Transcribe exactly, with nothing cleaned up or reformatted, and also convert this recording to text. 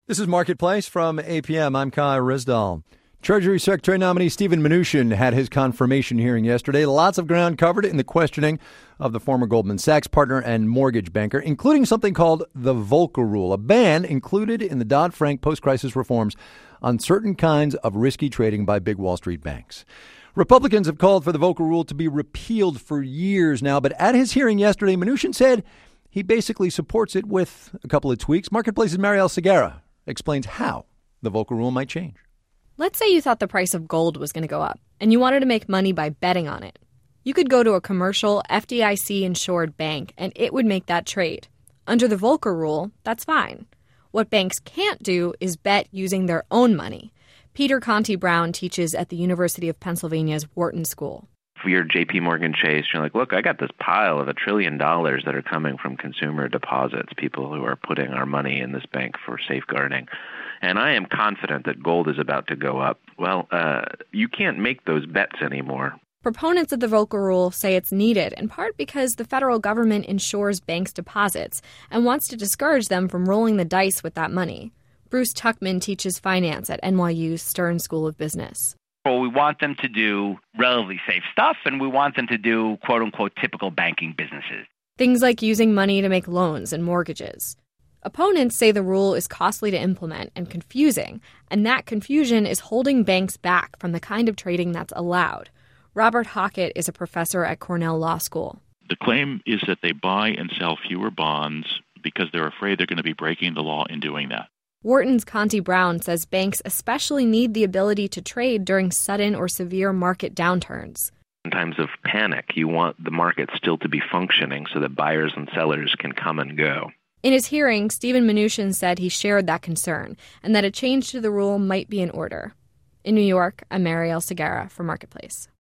This is Marketplace from A P M. I'm Kai Rizdal. Treasury Secretary nominee Steven Mnuchin had his confirmation hearing yesterday. Lots of ground covered in the questioning of the former Goldman Sachs partner and mortgage banker, including something called the Volcker Rule, a ban included in the Dodd-Frank post-crisis reforms on certain kinds of risky trading by big Wall Street banks. Republicans have called for the Volcker Rule to be repealed for years now, but at his hearing yesterday, Mnuchin said he basically supports it with a couple of tweaks. Marketplace's Marielle Segarra explains how the Volcker Rule might change. Let's say you thought the price of gold was going to go up, and you wanted to make money by betting on it. You could go to a commercial, F D I C-insured bank, and it would make that trade. Under the Volcker Rule, that's fine. What banks can't do is bet using their own money. Peter Conti Brown teaches at the University of Pennsylvania's Wharton School. If you're J P Morgan Chase, you're like, look, I got this pile of a trillion dollars that are coming from consumer deposits, people who are putting our money in this bank for safeguarding. And I am confident that gold is about to go up. Well, uh, you can't make those bets anymore. Proponents of the Volcker Rule say it's needed, in part because the federal government insures banks' deposits and wants to discourage them from rolling the dice with that money. Bruce Tuckman teaches finance at N Y U's Stern School of Business. Well, we want them to do relatively safe stuff, and we want them to do, quote-unquote, typical banking businesses. Things like using money to make loans and mortgages. Opponents say the rule is costly to implement and confusing, and that confusion is holding banks back from the kind of trading that's allowed. Robert Hockett is a professor at Cornell Law School. The claim is that they buy and sell fewer bonds because they're afraid they're going to be breaking the law in doing that. Wharton's Conti Brown says banks especially need the ability to trade during sudden or severe market downturns. In times of panic, you want the market still to be functioning so that buyers and sellers can come and go. In his hearing, Steven Mnuchin said he shared that concern and that a change to the rule might be in order. In New York, I'm Marielle Segarra for Marketplace.